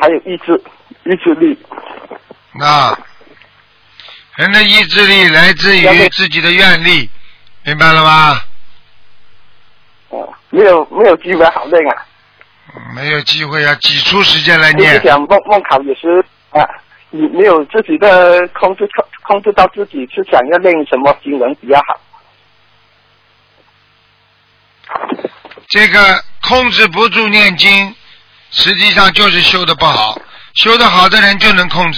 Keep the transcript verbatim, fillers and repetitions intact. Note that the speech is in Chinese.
还有意志意志力。 那人的意志力来自于自己的愿力，明白了吗？ 哦，没有没有机会好练啊。 没有机会啊，挤出时间来念。 就是讲梦梦考也是啊，你没有自己的控制控制到自己是想要练什么经文比较好。 这个控制不住念经，实际上就是修的不好。修得好的人就能控制。